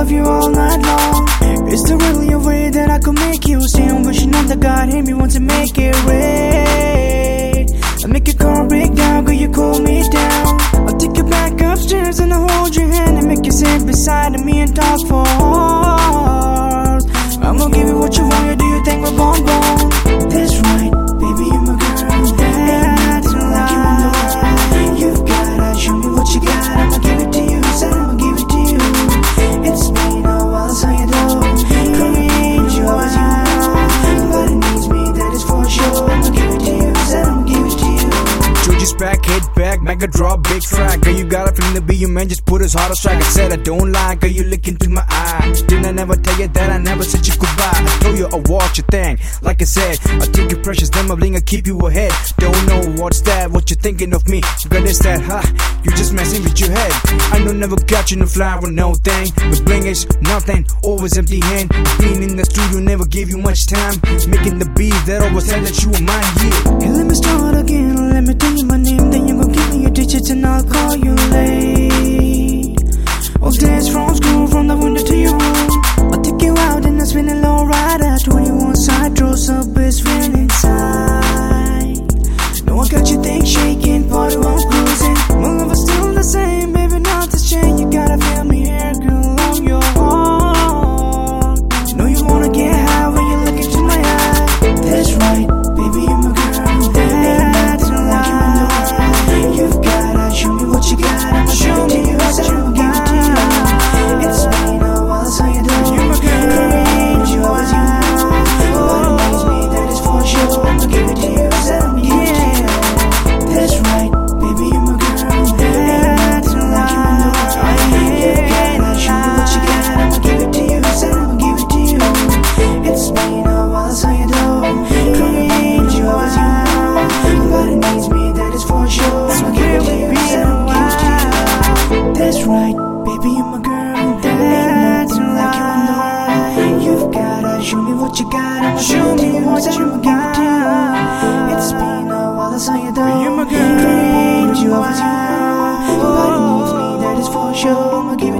love you all night long. Is there really a way that I could make you see? I'm wishing on the God in me wants to make it right. I make your car break down, girl, you cool me down. I'll take you back upstairs and I'll hold your hand and make you sit beside me and talk for hours. I'm gonna give you what you want, do you think we're born? That's right, baby, you're my girl. That's like you in the world. You've gotta show me what you got. I'ma give it to you, said I'ma give it to you. It's been a while, so you know. Courage, yours, you know. But it needs me, that is for sure. I'ma give it to you, said I'ma give it to you. Georgie's back, head back, make a drop, big track. Girl, you got a feeling to be your man, just put his heart on strike. I said I don't lie, girl, you look into my eyes. Didn't I never tell you that I never said you goodbye? I told you I watch your thing, like I said. I take your precious, then my bling, I keep you ahead. Don't know what's that, what you thinking of me? Girl, it's that, you just messing with your head. I know never got you no flower, no thing. But bling is nothing, always empty hand. Being in the studio never gave you much time. Making the beat that always said that you were mine, yeah. Hey, let me start again, let me tell you my name. Then you gon' give me your digits and I'll call you late. We'll dance from school, from the window to your room. I'll take you out and I'll spin a low rider. 21 side, throws up his feeling inside. No, I got you things shaking, party while I'm cruising. My love is still the same, baby, nothing's changed. You gotta feel me here, girl, on your heart. You know you wanna get high when you look into my eyes. That's right, baby, you're my girl. That's right. You've gotta show me what you got. I'ma show me what you got. It's been a while, so you know. You're my girl. Courage, yours, you know. But it needs me, that is for sure. I'ma give it to you, said I'ma give it to you. That's right, baby, you're my girl. That's right. You've gotta show me what you got. I'ma give it to you, said I'ma give it to you. It's been a while, so you know. Courage, yours, you know. But it needs me, that is for sure. I'ma give it to you, said I'ma give it to you. That's right, baby, you're my girl. That's like you in the world. You've gotta show me what you got. I'ma show me what you got. It's been a while, that's how you do. You're my girl. Courage, yours, you know. But it needs me, that is for sure. I'ma give it